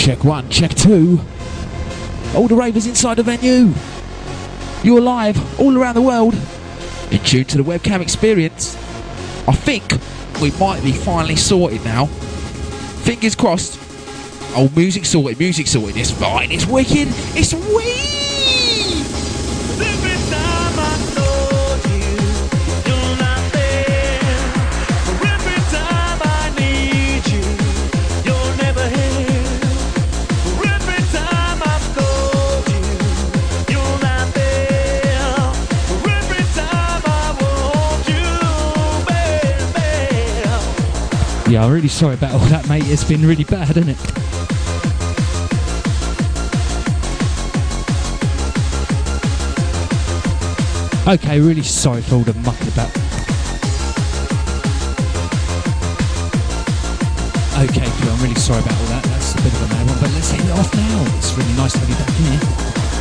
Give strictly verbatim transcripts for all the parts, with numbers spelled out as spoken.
Check one, check two. All the ravers inside the venue. You're live all around the world. In tune to the webcam experience. I think we might be finally sorted now. Fingers crossed. Oh, music sorted, music sorted. It's fine, it's wicked, it's wee! Yeah, I'm really sorry about all that, mate. It's been really bad, hasn't it? Okay, really sorry for all the mucking about. Okay, Phil, I'm really sorry about all that. That's a bit of a mad one, but let's hit it off now. It's really nice to have you back in here.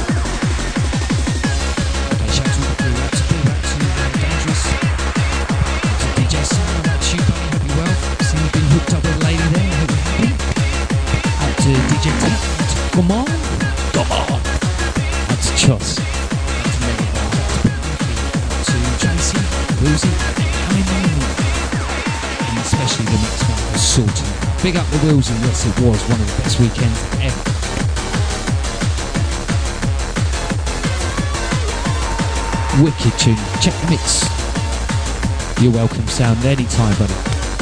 Okay, shout out to all the crew, out to Bill, out to uh, Dangerous, out to D J Sam, out to you, buddy, hope you're well. See you've been hooked up with a lady there, I hope you're happy. Out to D J Tap, out to Come On, Come On, out to Choss. Wilsey, and especially the next one was sorted. Big up the Wilsey, yes it was one of the best weekends ever. Wicked tune, check the mix. You're welcome, sound anytime, buddy.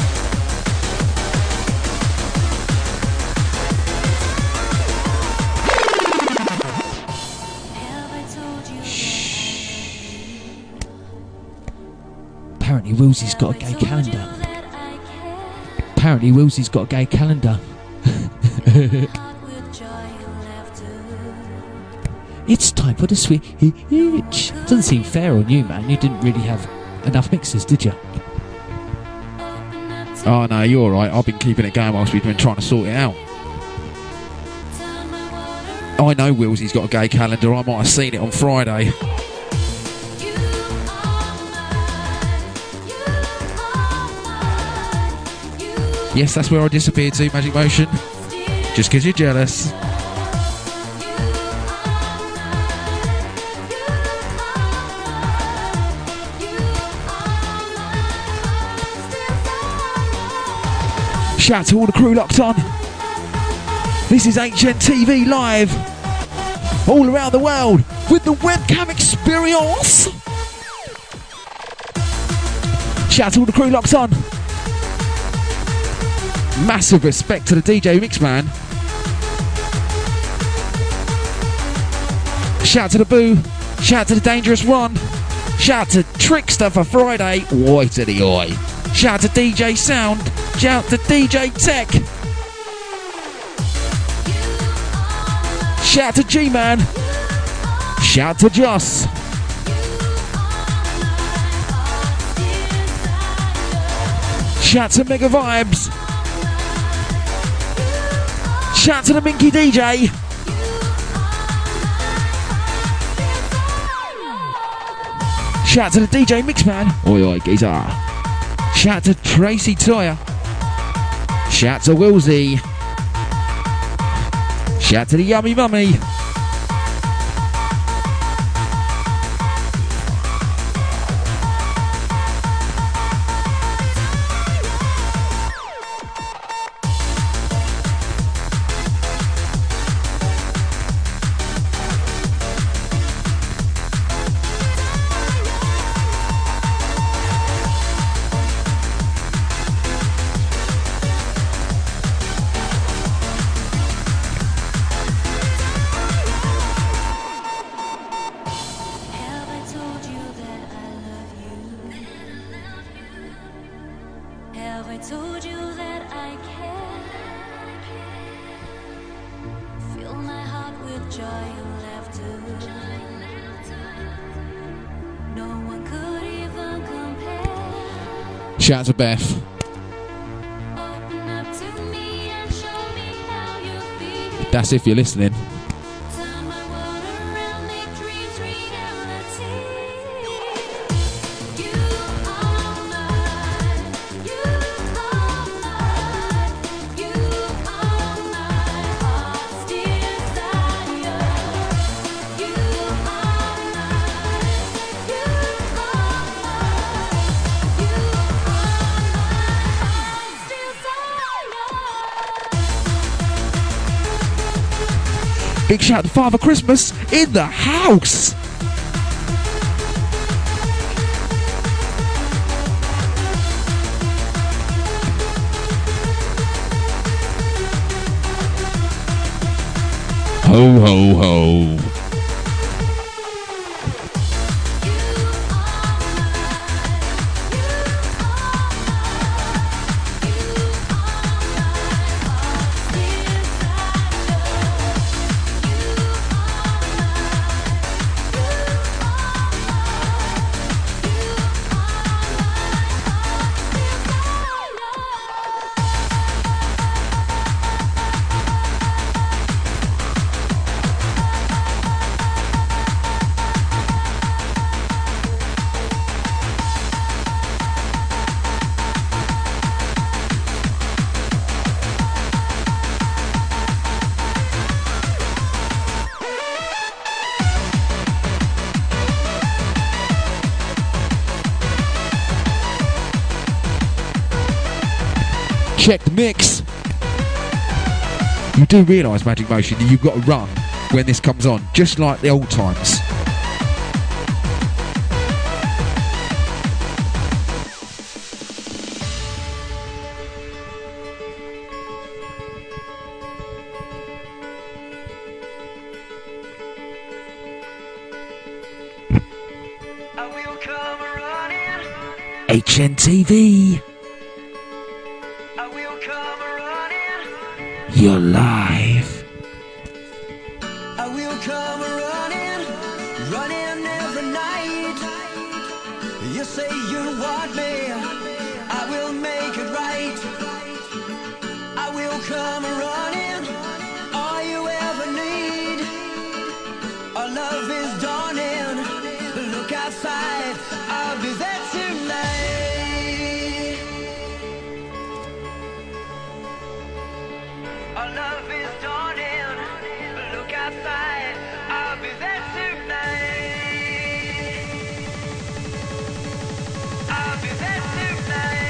Apparently Wilsey's got a gay calendar. Apparently Wilsey's got a gay calendar. It's time for the switch. Doesn't seem fair on you, man. You didn't really have enough mixes, did you? Oh no, you're alright. I've been keeping it going whilst we've been trying to sort it out. I know Wilsey's got a gay calendar. I might have seen it on Friday. Yes, that's where I disappeared to, Magic Motion. Just because you're jealous. Shout out to all the crew locked on. This is H N T V live. All around the world with the webcam experience. Shout out to all the crew locked on. Massive respect to the D J Mixman. Shout out to the Boo. Shout out to the Dangerous One. Shout out to Trickster for Friday. Oi to the oi. Shout out to D J Sound. Shout out to D J Tech. Shout out to G-Man. Shout out to Joss. Shout out to Mega Vibes. Shout out to the Minky D J. Shout out to the D J Mixman. Oi oi geezer. Shout out to Tracy Toyer. Shout out to Wilsey. Shout out to the Yummy Mummy. Shout out to Beth. That's if you're listening. Big shout to Father Christmas in the house. Ho, ho, ho. Check the mix. You do realise, Magic Motion, that you've got to run when this comes on, just like the old times. H N T V. You're live. I will come running, running every night. You say you want me, I will make it right. I will come running, all you ever need. Our love is dawning, look outside, I'll be there tonight. Our love is dawning, look outside, I'll be there tonight. I'll be there tonight.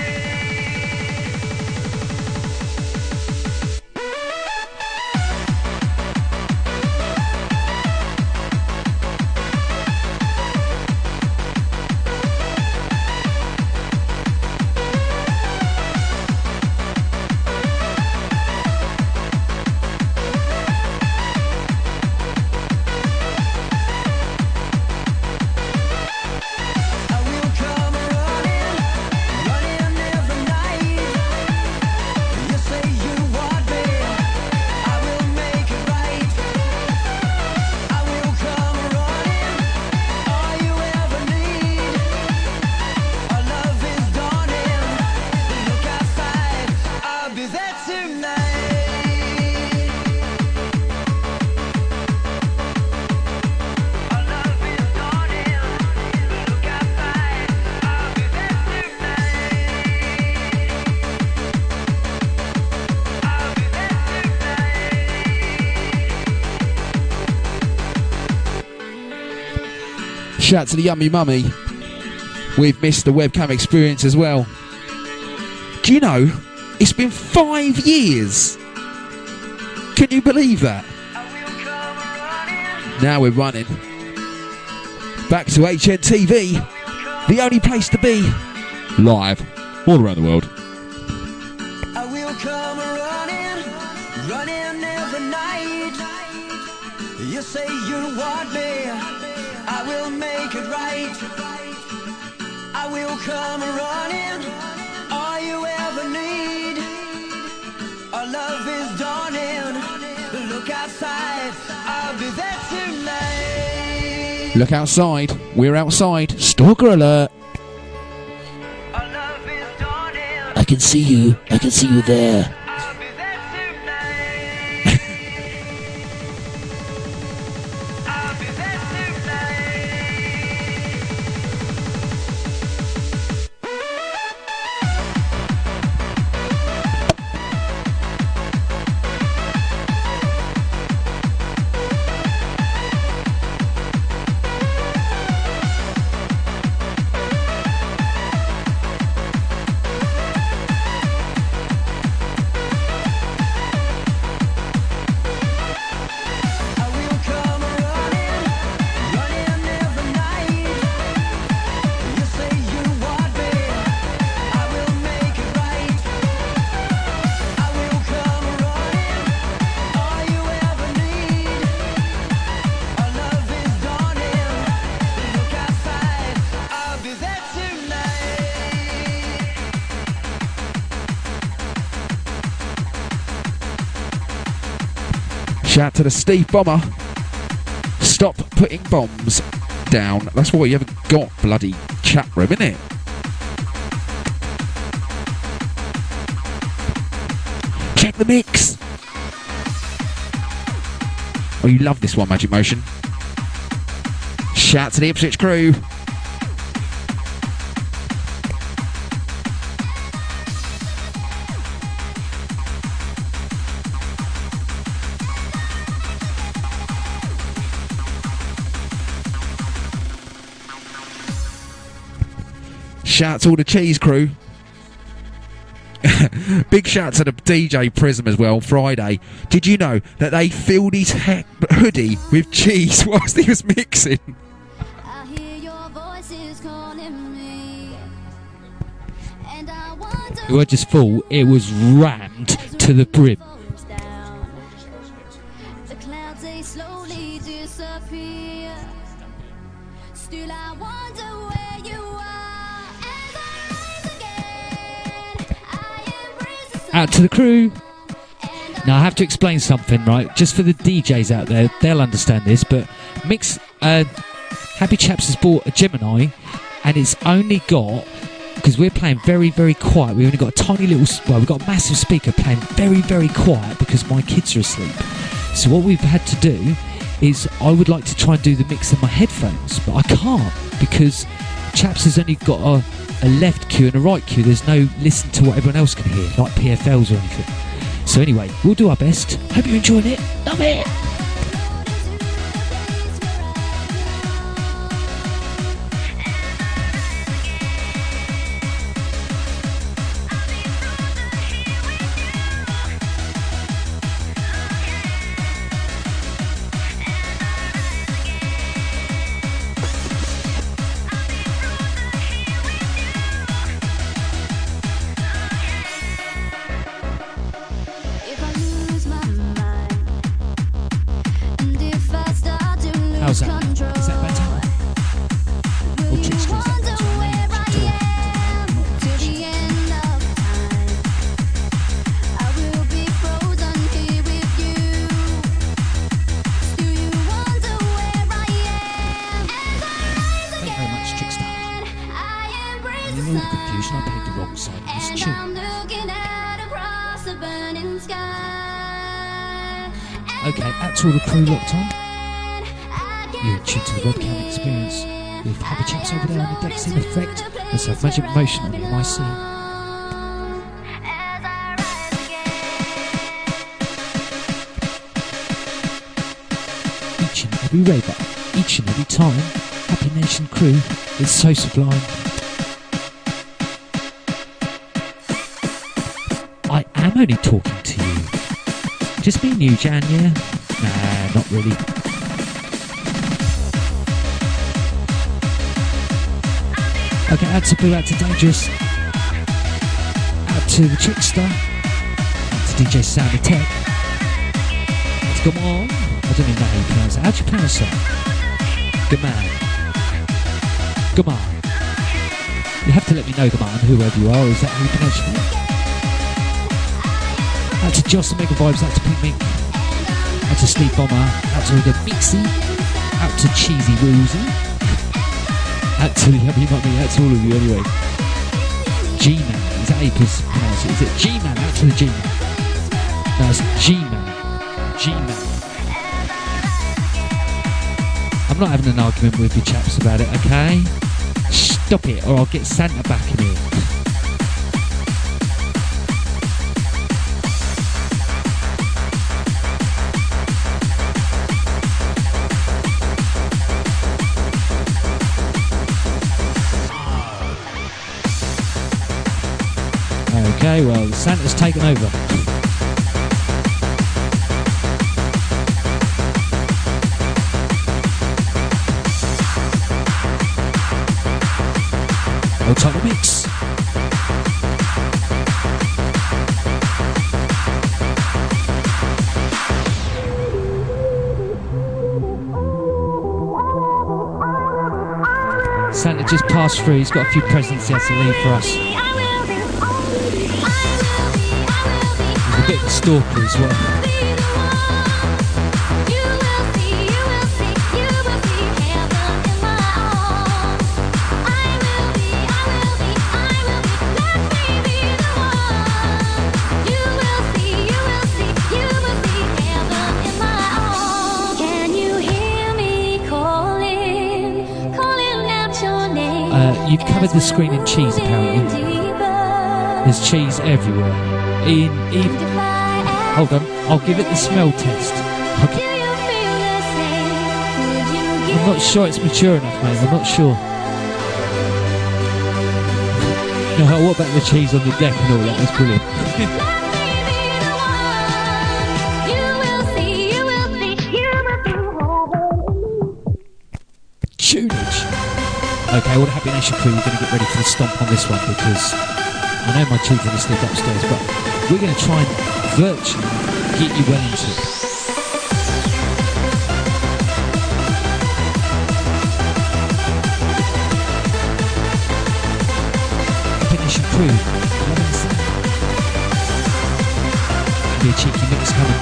Shout out to the Yummy Mummy. We've missed the webcam experience as well. Do you know, it's been five years. Can you believe that? Now we're running. Back to H N T V, the only place to be. Live, all around the world. I will come running, running every night. You say you want me, I will make it right. I will come running, all you ever need. Our love is dawning, look outside, I'll be there tonight. Look outside, we're outside. Stalker alert. Our love is dawning, I can see you, I can see you there. I'll be there tonight. I'll be there tonight. Shout to the Steve Bomber. Stop putting bombs down. That's why you haven't got bloody chat room, innit? Check the mix. Oh, you love this one, Magic Motion. Shout to the Ipswich crew. Shout to all the cheese crew. Big shout to the D J Prism as well, Friday. Did you know that they filled his he- hoodie with cheese whilst he was mixing? I hear your voices calling me, and I wonder It wasn't just full, it was rammed to the brim. the clouds they slowly disappear. Still I wonder where you are as I rise again. I embrace the sun. Out to the crew. Now I have to explain something, right? Just for the D Js out there, they'll understand this, but Mix uh, Happy Chaps has bought a Gemini, and it's only got, because we're playing very, very quiet. We've only got a tiny little, well, we've got a massive speaker playing very, very quiet because my kids are asleep. So what we've had to do is, I would like to try and do the mix in my headphones, but I can't because Chaps has only got a, a left cue and a right cue. There's no listen to what everyone else can hear, like P F Ls or anything. So anyway, we'll do our best. Hope you're enjoying it. Love it. If I lose my mind, and if I start to lose How's that? control, Is that better? will Or you Trickster, is that wonder better? where I am till the end of time? I will be frozen here with you. Do you wonder where I am as I rise Thank you very much, Trickster. again? I embrace In the all the confusion, I played the wrong side of this and tune. I'm looking out across the burning sky. Okay, that's all the crew locked on. You're tuned to the webcam experience with Happy Chaps over there on the decks in effect. Let's have Magic Motion on M I C. Each and every raver, each and every time, Happy Nation crew is so sublime. I am only talking to you. Just me and you, Jan, yeah? Nah, not really. Okay, out to Blue, out to Dangerous, out to the Trickster, out to D J Sound Attack, out to Come On. I don't even know how you pronounce it. How do you pronounce that? Good man. Come on. You have to let me know, come on, whoever you are. Is that how you pronounce your name? Out to Joss and Mega Vibes, out to Pink Mink, out to Sleep Bomber, out to the Mixie, out to Cheesy Woozy, out to the Yummy Mummy, out to all of you anyway. G-Man, is that how you pronounce it? Is it G-Man? Out to the G-Man. No, it's G-Man. G-Man. I'm not having an argument with you chaps about it, okay? Stop it, or I'll get Santa back in here. Okay, well, Santa's taken over. Old Title Mix. Santa just passed through. He's got a few presents he has to leave for us. He's a bit of a stalker as well. you've covered the screen in cheese apparently. There's cheese everywhere. In even. Hold on, I'll give it the smell test. Okay. I'm not sure it's mature enough, mate. I'm not sure. No, what about the cheese on the deck and all that? That's brilliant. Tunage. Okay, all the Happy Nation crew, we're going to get ready for the stomp on this one because I know my children are asleep upstairs, but we're going to try and virtually get you well into it. Happy Nation crew, be a cheeky mix coming.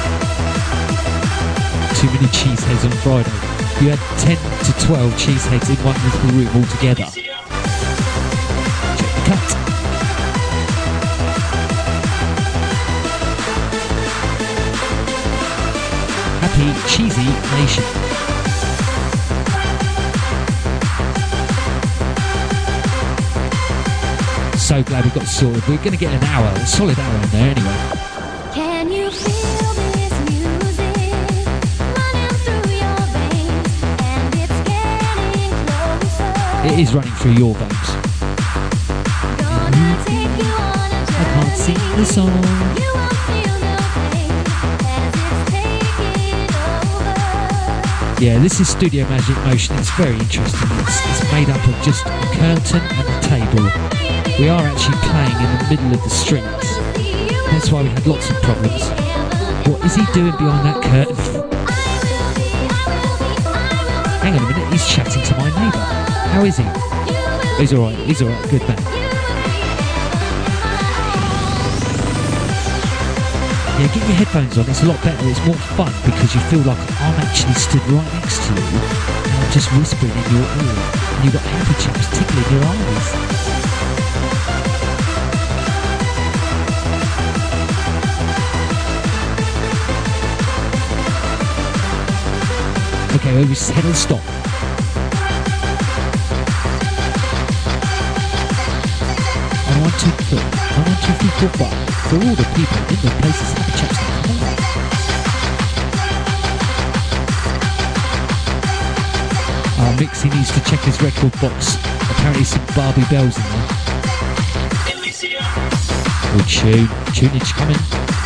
Too many cheeseheads on Friday. You had ten to twelve cheeseheads in one little room altogether. Check the cut. Happy Cheesy Nation. So glad we got sorted. We're going to get an hour, a solid hour in there anyway. Can you feel this music running through your veins? And it's getting closer. It is running through your veins. Gonna take you on a I can't journey. sing the song. You won't feel no pain as it's taking over. Yeah, this is Studio Magic Motion. It's very interesting. It's, it's made up of just a curtain and a table. We are actually playing in the middle of the street. That's why we had lots of problems. What is he doing behind that curtain? Hang on a minute, he's chatting to my neighbour. How is he? He's alright, he's alright, good man. Yeah, get your headphones on, it's a lot better, it's more fun because you feel like I'm actually stood right next to you and I'm just whispering in your ear and you've got happy chaps tickling your eyes. Okay, we just hit and stop. On one, two, three. On one, two, three, four, five. For all the people in the places happy chaps now. Our Mixie needs to check his record box. Apparently some Barbie bells in there. Oh, tune. Tunage coming.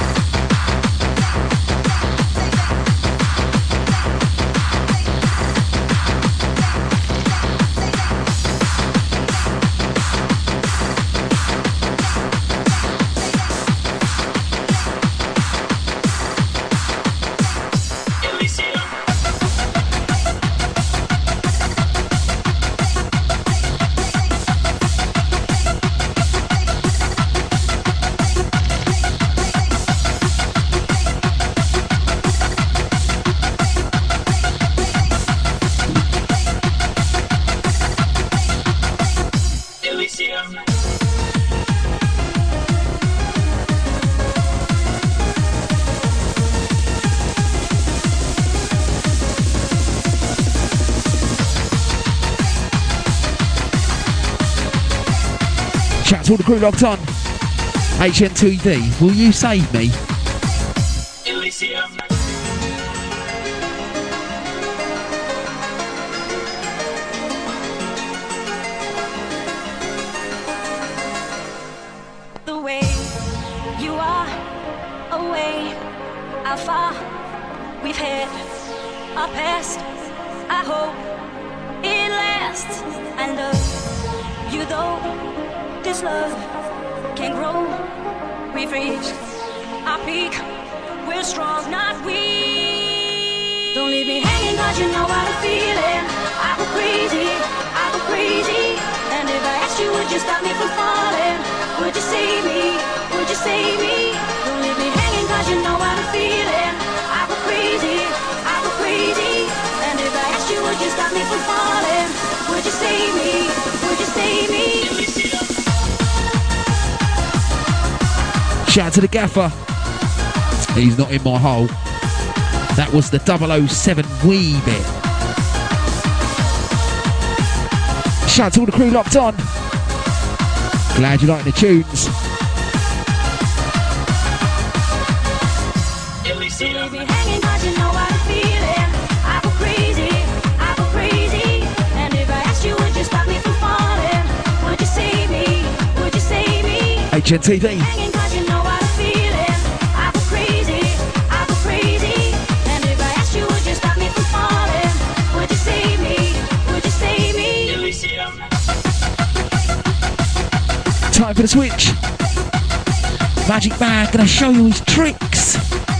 Shout to all the crew locked on. H N T V, will you save me? Elysium. The way you are away, how far we've had our past. I hope it lasts. I love you though this love can grow. We've reached our peak. We're strong, not weak. Don't leave me hanging, cause you know how to feel it. I go crazy, I go crazy. And if I asked you, would you stop me from falling? Would you save me? Would you save me? Don't leave me hanging, cause you know how to feel it. I go crazy, I go crazy. And if I asked you, would you stop me from falling? Would you save me? Would you save me? Shout out to the gaffer. He's not in my hole. That was the double oh seven wee bit. Shout out to all the crew locked on. Glad you like the tunes. So leave me hanging 'cause you know what I'm feeling. I go crazy, I go crazy. And if I asked you, would you stop me from falling? Would you save me? Would you save me? H N T V. Hanging 'cause you know what I'm feeling. I go crazy, I go crazy. And if I asked you, would you stop me from falling? Would you save me? Would you save me? Time for the switch. Magic Man gonna show you his tricks.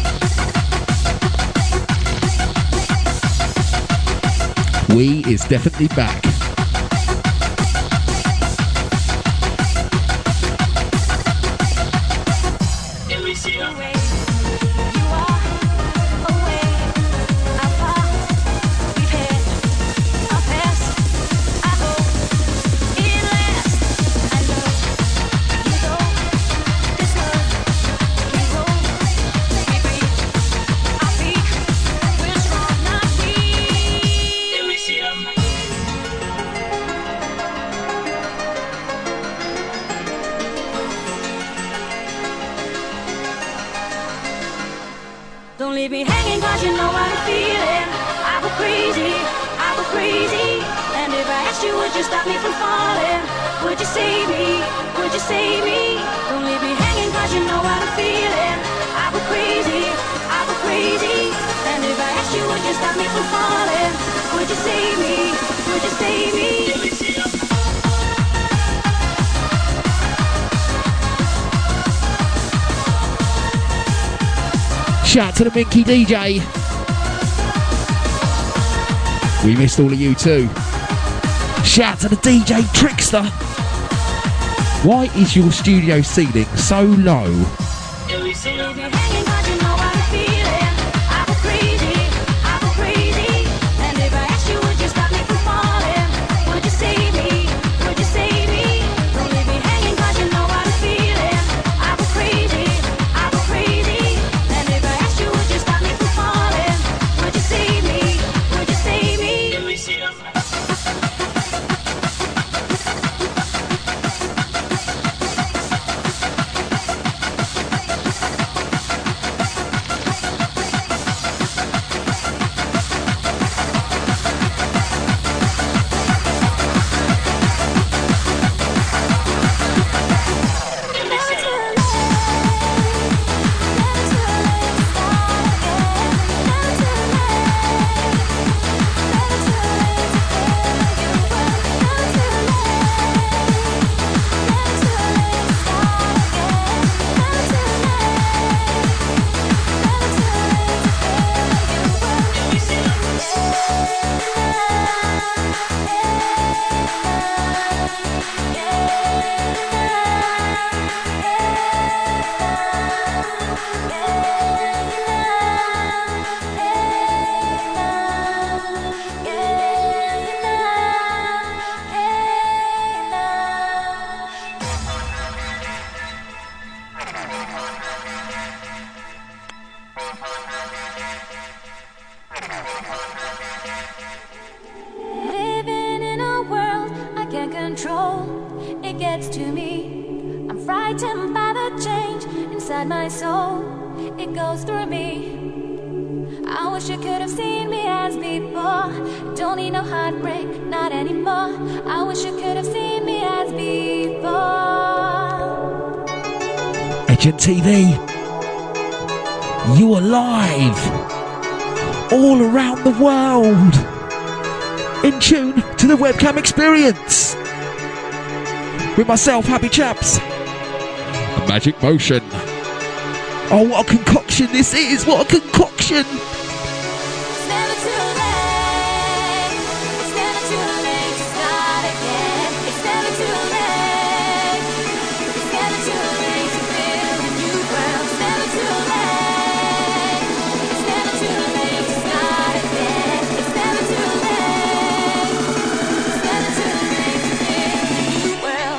We is definitely back. Don't leave me hanging 'cause you know what I'm feeling. I go crazy, I go crazy. And if I asked you, would you stop me from falling? Would you save me? Would you save me? Don't leave me hanging 'cause you know what I'm feeling. I go crazy, I go crazy. And if I asked you, would you stop me from falling? Would you save me? Would you save me? Shout out to the Minky D J. We missed all of you too. Shout out to the D J Trickster. Why is your studio ceiling so low? Living in a world I can't control, it gets to me. I'm frightened by the change inside my soul, it goes through me. I wish you could have seen me as before. Don't need no heartbreak, not anymore. I wish you could have seen me as before. H N T V. You are live all around the world, in tune to the webcam experience with myself, Happy Chaps, and Magic Motion. Oh, what a concoction this is! What a concoction! It's never too late. It's never too late to start again. It's never too late. It's never too late to build a new world. It's never too late. It's never too late to start again. It's never too late. It's never too late to build a new world.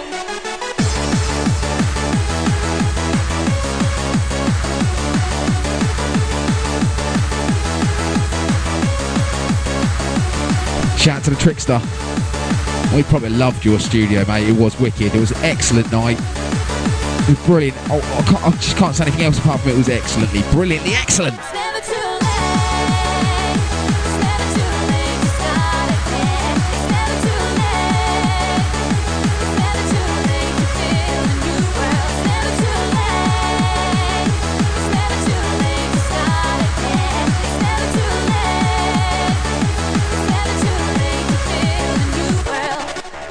Shout out to the Trickster. We probably loved your studio, mate. It was wicked. It was an excellent night. It was brilliant. Oh, I, can't, I just can't say anything else apart from it was excellently, brilliantly excellent. It's never too late. It's never too late to start again. It's never too late. It's never too late to feel a new world. It's never too late. It's never too late to start again. It's never too late. It's never too late to feel a new world.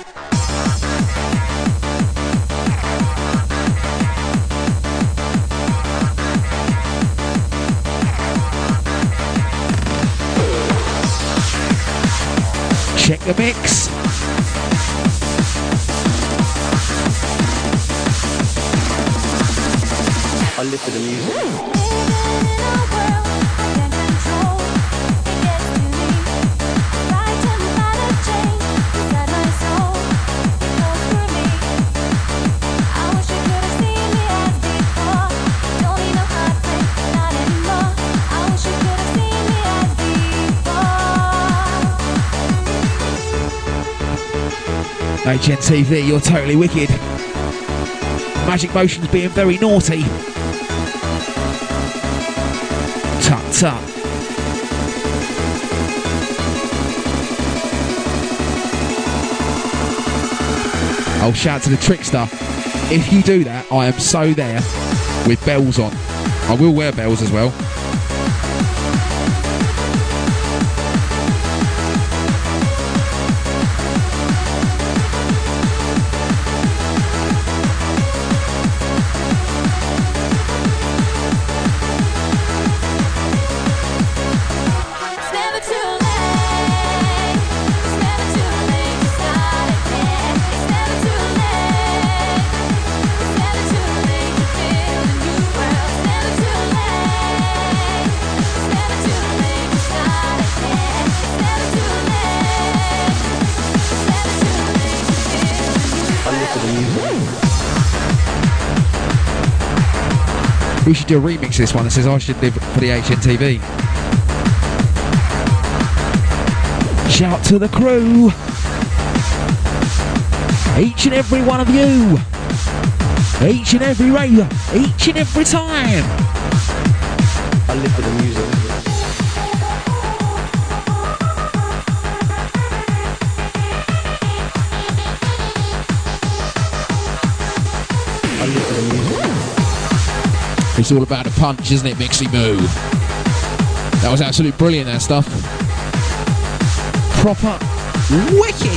Check the mix. I live for the music. Living in a world I can't control. It gets to me. Frightened by the change inside my soul. It goes through me. I wish you could have seen me as before. Don't need no heartbreak, not anymore. I wish you could have seen me as before. H N T V, you're totally wicked. Magic Motion's being very naughty. Tut tut. Oh, shout out to the Trickster. If you do that, I am so there with bells on. I will wear bells as well. It's never too late. It's never too late to start again. It's never too late. It's never too late to feel a new world. It's never too late. It's never too late to start again. It's never too late. It's never too late to feel a new I live for the music. We should do a remix of this one that says I should live for the H N T V. Shout to the crew. Each and every one of you. Each and every raver. Each and every time. I live for the music. I live for the music. It's all about a punch, isn't it, Mixie Moo? That was absolutely brilliant, that stuff. Proper wicked.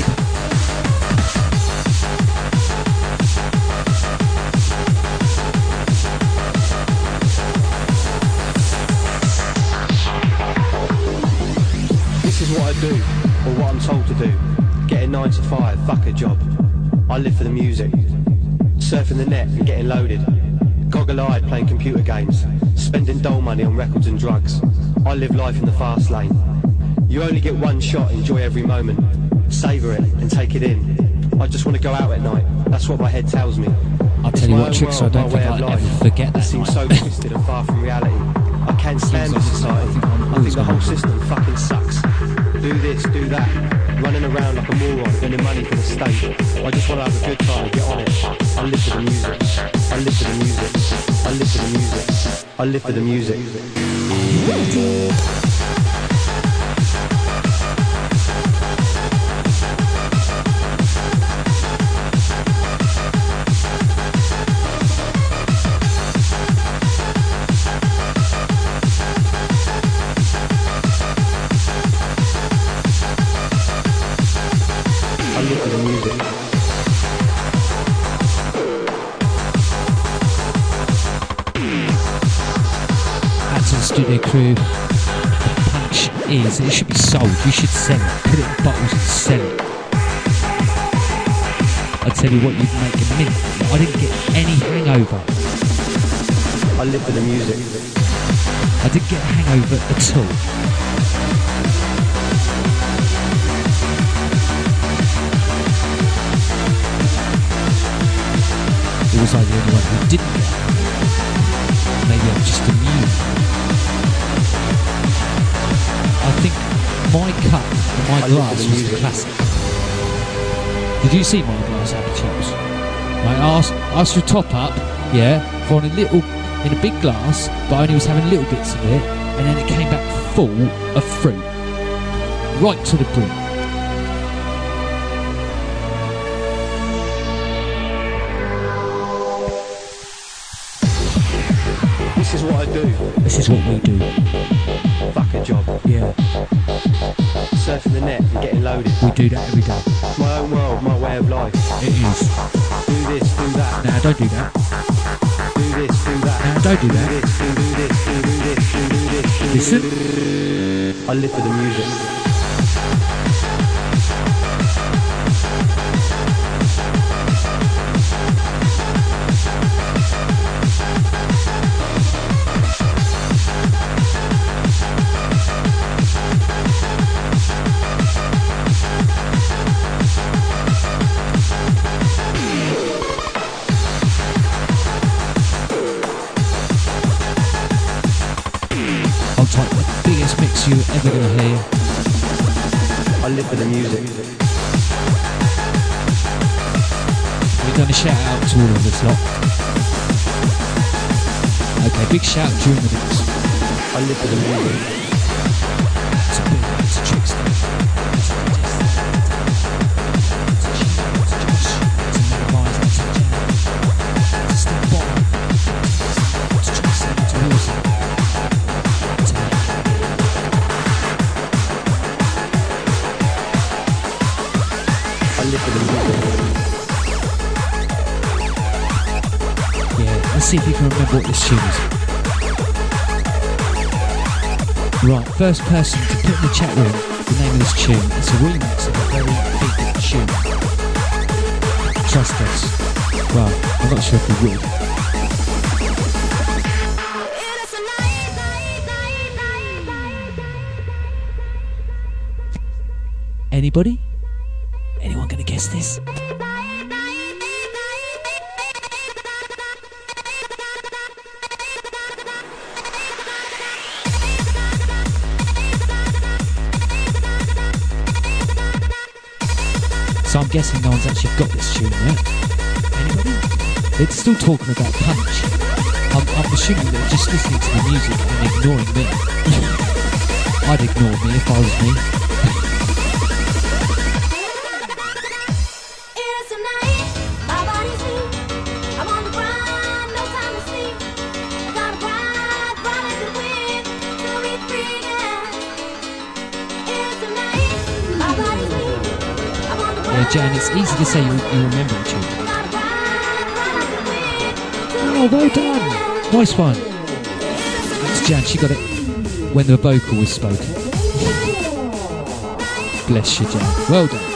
This is what I do, or what I'm told to do. Getting nine to five, fuck a job. I live for the music. Surfing the net and getting loaded. Goggle-eyed playing computer games. Spending dole money on records and drugs. I live life in the fast lane. You only get one shot, enjoy every moment. Savour it and take it in. I just want to go out at night. That's what my head tells me. I'll It's tell you my what, own Tricks, I world, don't my think way of I'll life. ever forget It that seems so night. twisted and far from reality. I can't stand this society. I think I'm I always think the whole gonna- system fucking sucks. Do this, do that. Running around like a moron, earning money for the state. I just want to have a good time and get on it. I live for the music. I live for the music. I live for the music. I live for the music. I live for the music. Add to the studio crew. The punch is, it should be sold. You should sell it. Put it in bottles and sell it. I tell you what, you'd make a mint. I didn't get any hangover. I live for the music. I didn't get a hangover at all. Or was I the only one who didn't get it? Maybe I'm just immune. I think my cup and my I live for glass the was the music. classic. Did you see my glass, Happy Chaps? Right, I asked, asked for a top up, yeah, for a little, in a big glass, but I only was having little bits of it, and then it came back full of fruit. Right to the brim. This is what I do. This is what we do. Fuck a job. Yeah, Surfing the net and getting loaded. we do that every day. My own world, my way of life. It is. Do this, do that. Now, don't do that. Do this, do that. Now, don't do Do that. this, do, do this, do, do this, do, do this, do, do Listen. this. I live for the music. I'll type the biggest mix you're ever going to hear. I live for the music. We're going to shout out to all of this lot. Okay, big shout during the mix. I live for the music. It's a big, it's a trickster. It's a Josh. It's a Levi's. It's a Jen. It's a Steve Bottom. It's Tracy. It's a Wilson. It's a I live for the music. Yeah, let's see if you can remember what this tune is. Right, first person to put in the chat room the name of this tune. It's a remix of a very big tune. Trust us. Well, I'm not sure if we would. Anybody? Anyone gonna guess this? So I'm guessing no one's actually got this tune yet. Anybody? They're still talking about Punch. I'm, I'm assuming they're just listening to the music and ignoring me. I'd ignore me if I was me. Yeah, Jan, it's easy to say you, you remember the tune. Oh, well done. Nice one. That's Jan, she got it when the vocal was spoken. Bless you, Jan. Well done.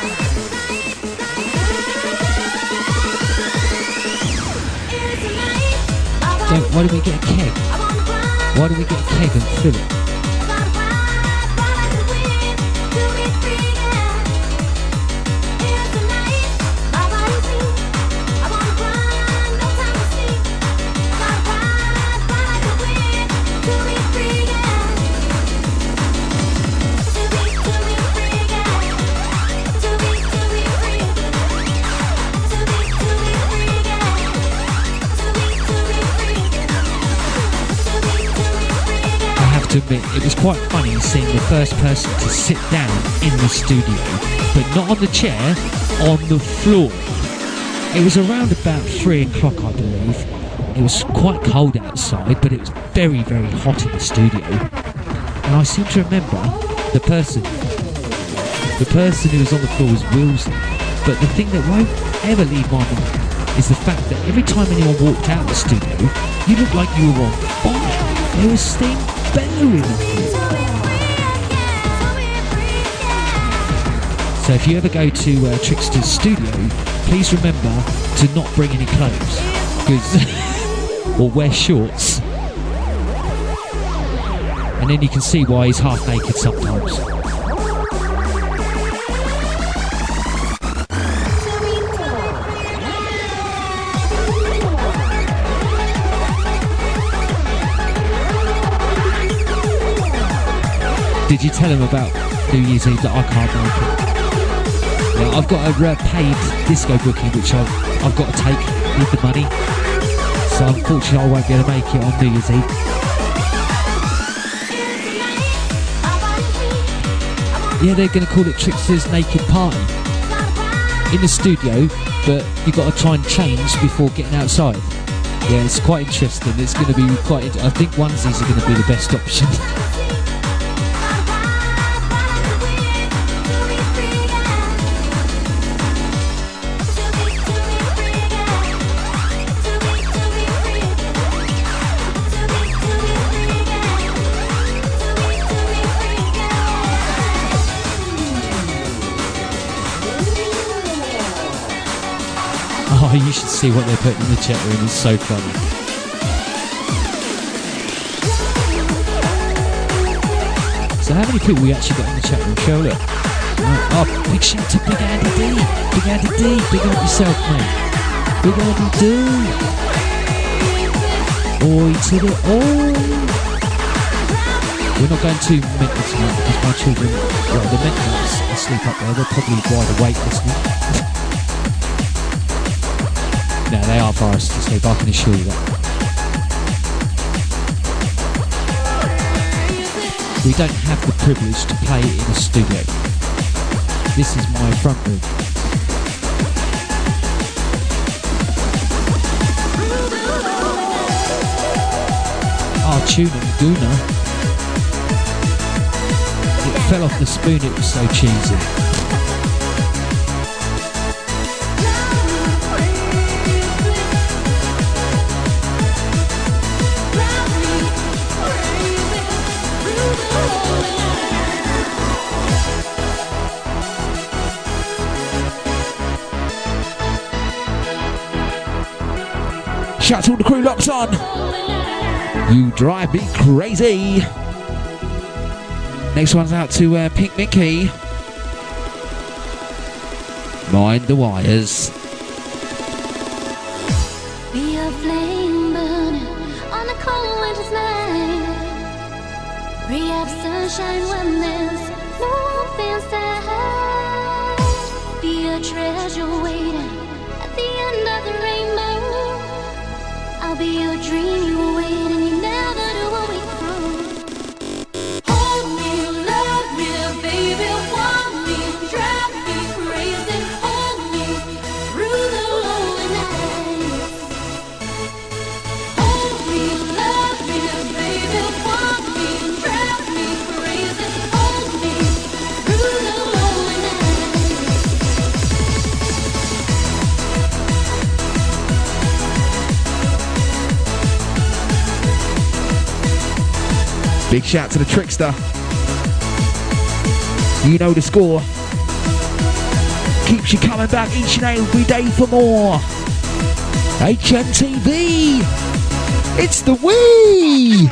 Don't, why do we get a keg? Why do we get a keg and fill it? To admit, it was quite funny seeing the first person to sit down in the studio, but not on the chair, on the floor. It was around about three o'clock, I believe. It was quite cold outside, but it was very, very hot in the studio. And I seem to remember the person, the person who was on the floor was Wilson. But the thing that won't ever leave my mind is the fact that every time anyone walked out of the studio, you looked like you were on fire. There was steam bellowing off you. So if you ever go to uh, Trickster's studio, please remember to not bring any clothes, because or wear shorts, and then you can see why he's half naked sometimes. Did you tell him about New Year's Eve that I can't make it? Yeah, I've got a uh, paid disco booking which I've, I've got to take with the money. So unfortunately I won't be able to make it on New Year's Eve. Yeah, they're going to call it Trickster's Naked Party in the studio, but you've got to try and change before getting outside. Yeah, it's quite interesting. It's going to be quite... I think onesies are going to be the best option. Oh, you should see what they're putting in the chat room. It's so funny. So how many people we actually got in the chat room? Show look. Oh, oh, big shout to Big Andy D. Big Andy D. Big up yourself, mate. Big Andy D. Oi to the oi. We're not going too mental tonight because my children, well, the mentals asleep up there. They're probably wide awake listening. No, they are fast asleep, I can assure you that. We don't have the privilege to play in a studio. This is my front room. Our tuna Laguna. It fell off the spoon, it was so cheesy. Shout to all the crew locked on. You drive me crazy. Next one's out to uh, Pink Mickey. Mind the wires. Be a flame burning on a cold winter's night. Re-up sunshine when there's no warmth inside. Be a treasure waiting at the end of the rainbow. I'll be your dream you wait and you never know what we through. Hold me, love me, baby, want me, drive me crazy. Hold me through the lonely nights. Hold me, love me, baby, want me, drive me crazy. Hold me through the lonely nights. Big shout to the Trickster. You know the score. Keeps you coming back each and every day for more. H M T V. It's the Wii.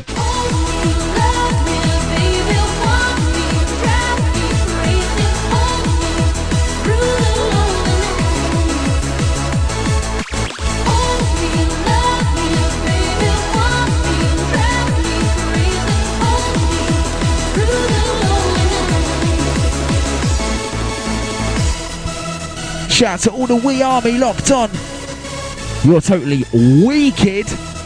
Shout to all the Wii Army locked on. You're totally wicked.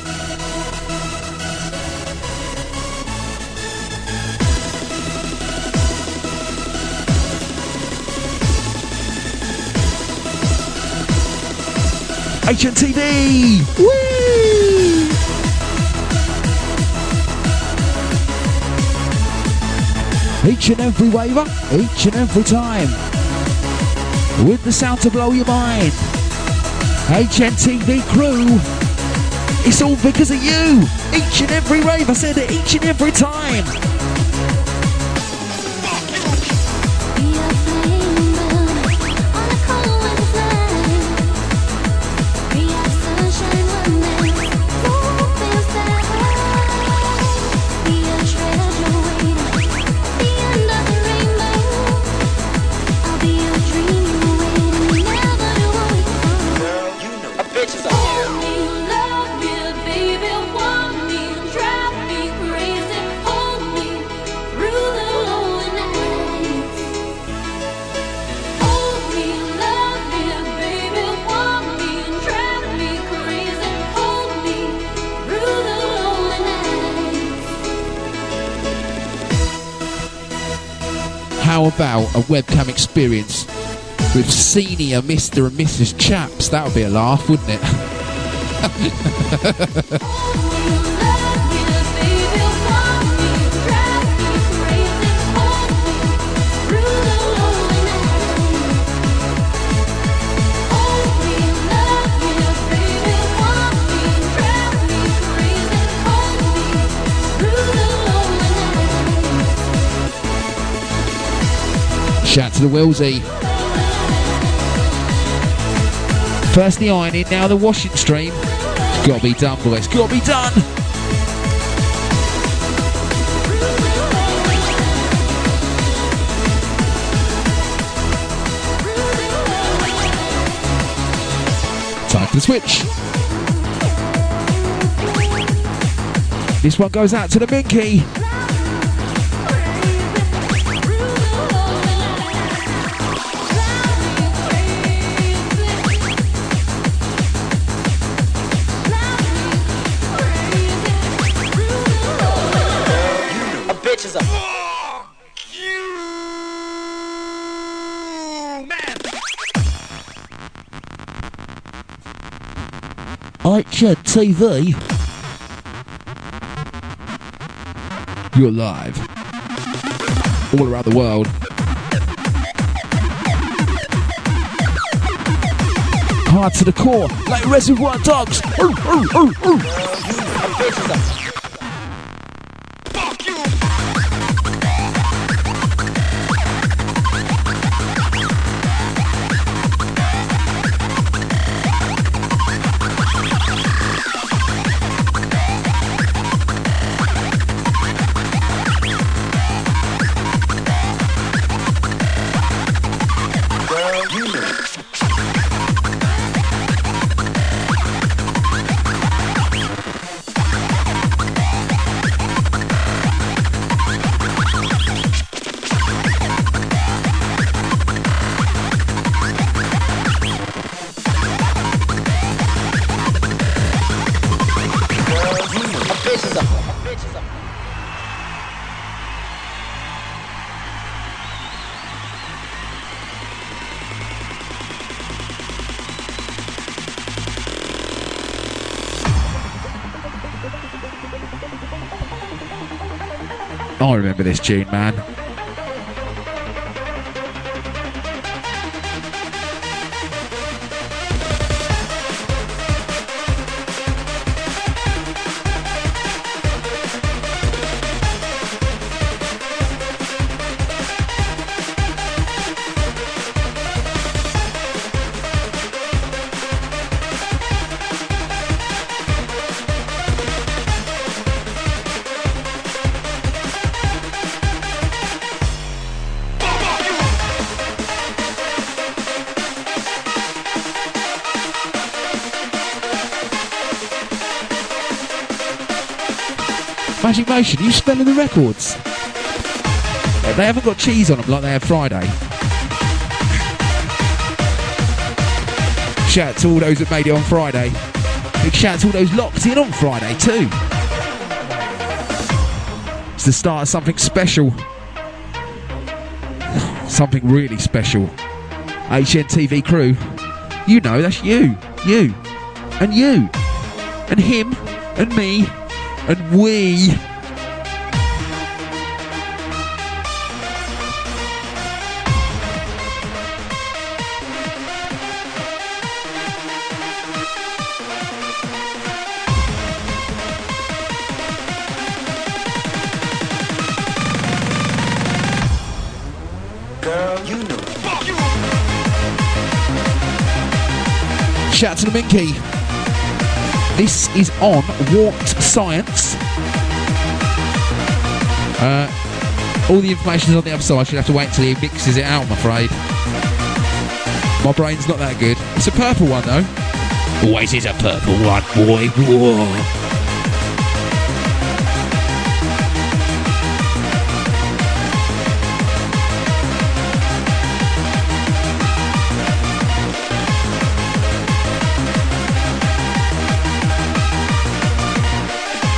H M T V. Whee! Each and every waver, each and every time. With the sound to blow your mind. H M T V crew, it's all because of you. Each and every rave, I said it each and every time. Hold me, How about a webcam experience with senior Mister and Missus Chaps? That would be a laugh, wouldn't it? Shout to the Willsy. First the ironing, now the washing stream. It's got to be done, boys. Got to be done. Time for the switch. This one goes out to the Minky. H N T V. You're live. All around the world. Hard to the core, like Reservoir Dogs. Ooh, ooh, ooh, ooh. I remember this tune, man. Magic Motion, are you spelling the records? They haven't got cheese on them like they had Friday. Shout out to all those that made it on Friday. Big shout out to all those locked in on Friday too. It's the start of something special. Something really special. H N T V crew. You know, that's you. You. And you. And him. And me. And we. Girl, you know. Shout out to the Minky. This is on Warped Science. Uh, all the information's on the other side. You'll have to wait until he mixes it out, I'm afraid. My brain's not that good. It's a purple one, though. Always is a purple one, boy. Whoa.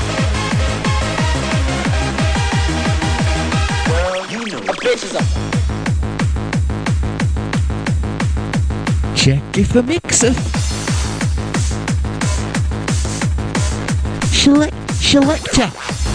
Bitches up. Check if the mixer. Select, selector.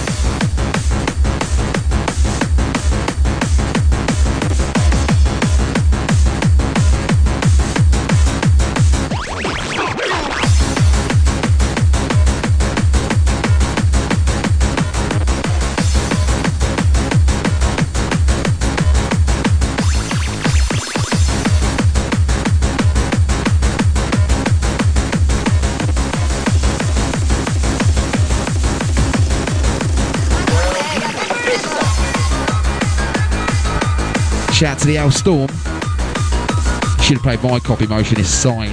Shout to the Al Storm. Should have played my copy. Motion is signed.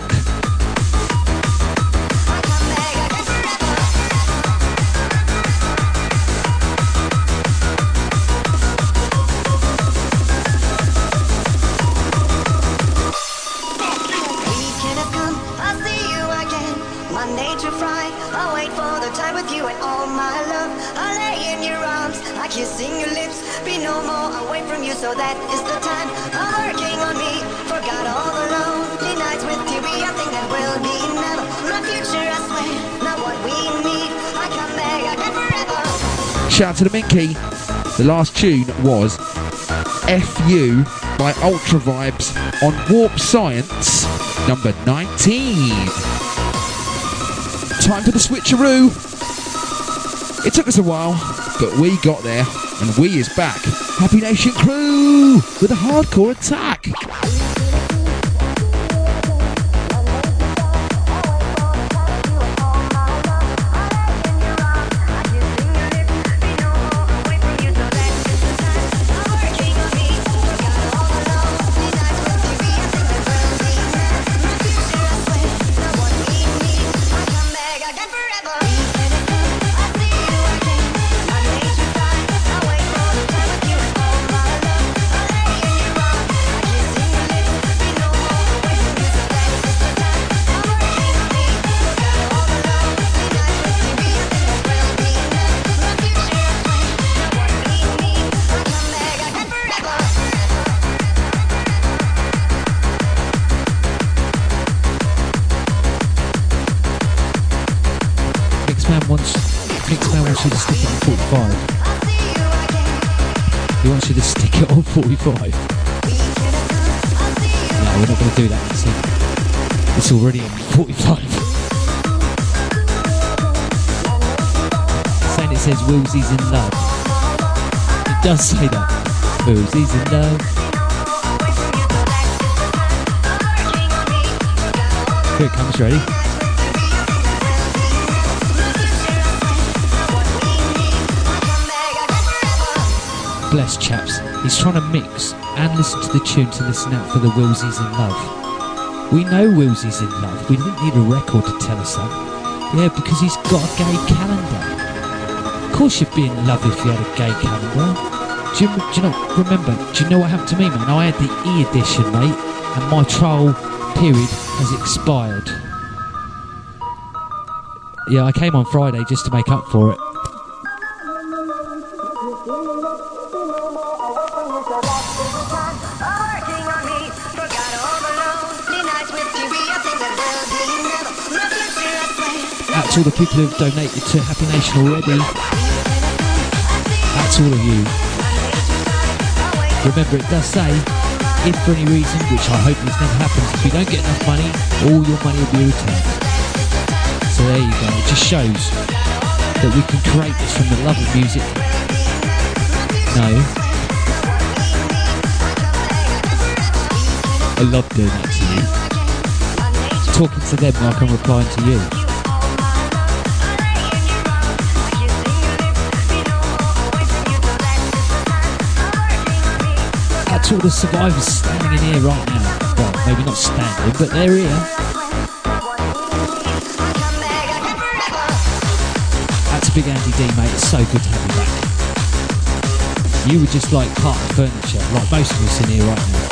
Weekend has come, I'll see you again. Monday to Friday, I'll wait for the time with you and all my love. I'll lay in your arms, I kissing your lips. Be no more away from you, so that is the time. I'm working on me, forgot all the lonely nights with you. Be a thing that will be never. My future, I swear, not what we need. I come back again forever. Shout out to the Minky. The last tune was F U by Ultra Vibes on Warp Science, number nineteen. Time for the switcheroo. It took us a while, but we got there, and we is back. Happy Nation crew with a hardcore attack. He wants you to stick it on forty-five. No, we're not going to do that. It's, it's already on forty-five. Saying it says Willsy's in love. It does say that. Willsy's in love. Here it comes, ready? Bless chaps, he's trying to mix and listen to the tune to listen out for the Willsy's in love. We know Willsy's in love, we didn't need a record to tell us that. Yeah, because he's got a gay calendar. Of course you'd be in love if you had a gay calendar. Do you, do you know, remember, do you know what happened to me, man? I had the e-edition, mate, and my trial period has expired. Yeah, I came on Friday just to make up for it. All the people who've donated to Happy Nation already. That's all of you. Remember, it does say, if for any reason, which I hope this never happens, if you don't get enough money, all your money will be returned. So there you go. It just shows that we can create this from the love of music. No. I love doing that to you. Talking to them like I'm replying to you. That's all the survivors standing in here right now. Well, maybe not standing, but they're here. That's a big Andy D, mate. It's so good to have you back. You were just like part of the furniture, like most of us in here right now.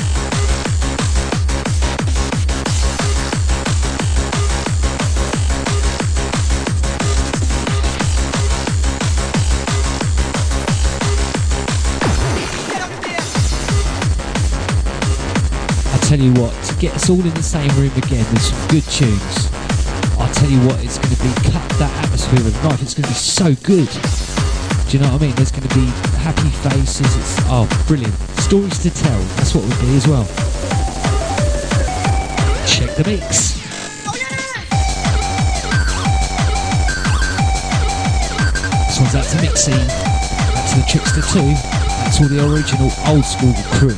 tell you what, to get us all in the same room again with some good tunes, I'll tell you what, it's going to be cut that atmosphere of life. It's going to be so good. Do you know what I mean? There's going to be happy faces. It's oh, brilliant. Stories to tell. That's what we'll be as well. Check the mix. This one's out to Mixie, out to the Trickster too. That's all the original old school crew.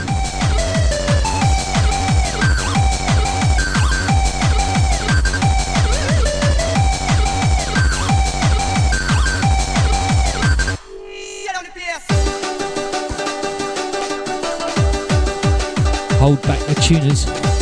Hold back the tuners.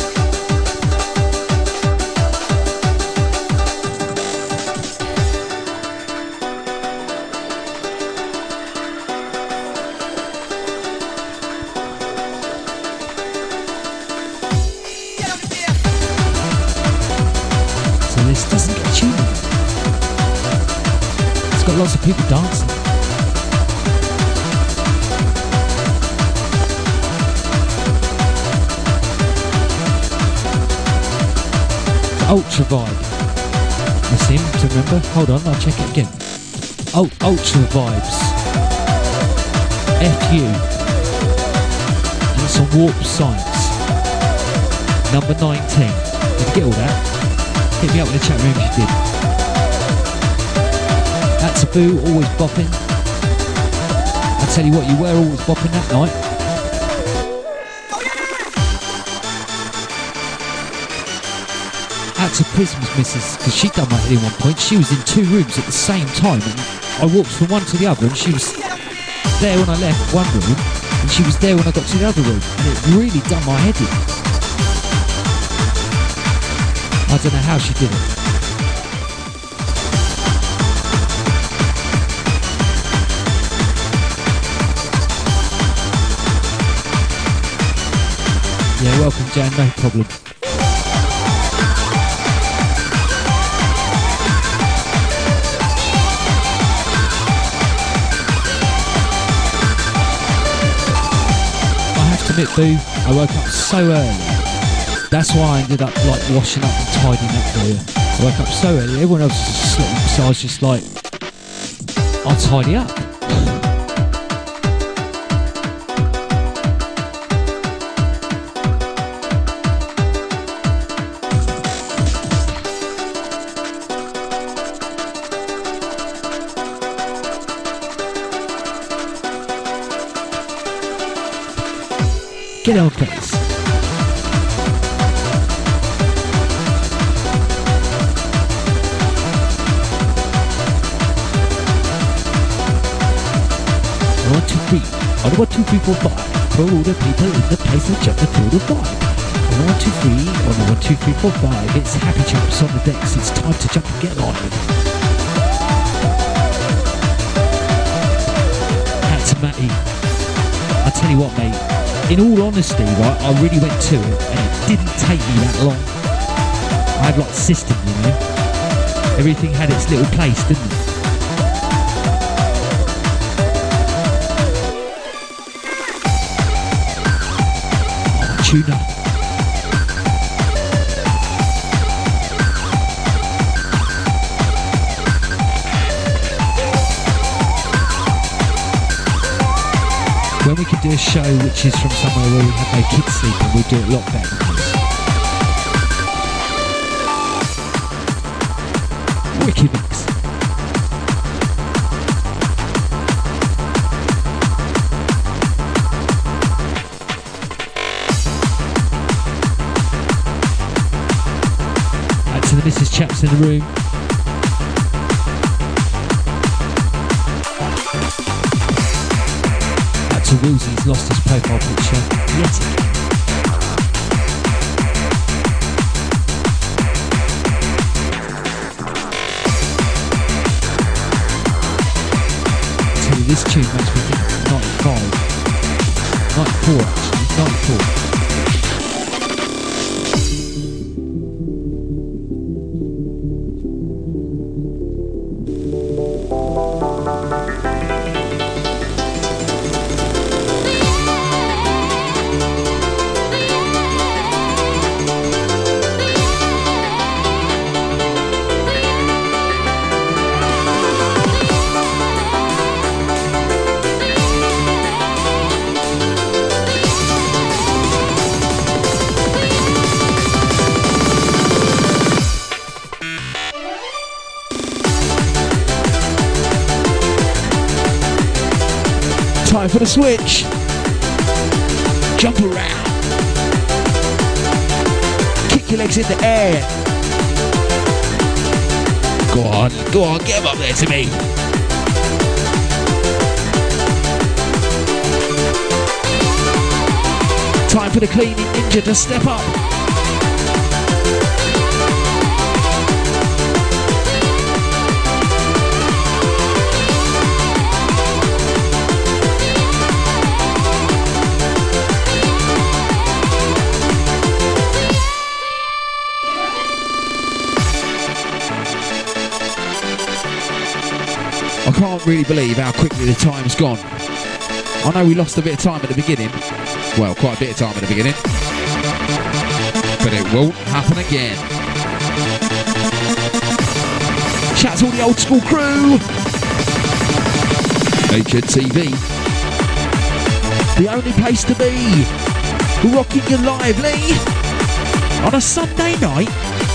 So this doesn't get tuning. It's got lots of people dancing. Ultra Vibe. That's him to remember. Hold on, I'll check it again. Oh, Ultra Vibes. F U. And it's on Warp Science. Number nineteen. Did you get all that? Hit me up in the chat room if you did. That's a boo, always bopping. I tell you what, you were always bopping that night. To Prism's missus, because she done my head in one point. She was in two rooms at the same time, and I walked from one to the other, and she was there when I left one room, and she was there when I got to the other room, and it really done my head in. I don't know how she did it. Yeah, welcome Jan, no problem. Admit, boo, I woke up so early. That's why I ended up like washing up and tidying up for you. I woke up so early, everyone else was asleep, so I was just like, I'll tidy up. Get on, please. One, two, three. On one, two, three, four, five. For all the people in the place that jump the through the vibe. On one, two, three. On the one, two, three, four, five. It's happy chaps on the decks. It's time to jump and get live. That's Matty. I tell you what, mate. In all honesty, right, I really went to it, and it didn't take me that long. I had like a system, you know. Everything had its little place, didn't it? Oh, tuna. When we can do a show which is from somewhere where we have no kids sleeping, we'll do it a lot better than this. Wicked mix. Back to the Missus Chaps in the room. To Woolsey's lost his profile picture yet again. I tell you, this tune makes me think ninety-five. ninety-four actually, ninety-four. Time for the switch. Jump around. Kick your legs in the air. Go on, go on, get him up there to me. Time for the cleaning ninja to step up. I can't really believe how quickly the time's gone. I know we lost a bit of time at the beginning. Well, quite a bit of time at the beginning. But it won't happen again. Shout out to all the old school crew. H N T V. The only place to be. Rocking you lively. On a Sunday night.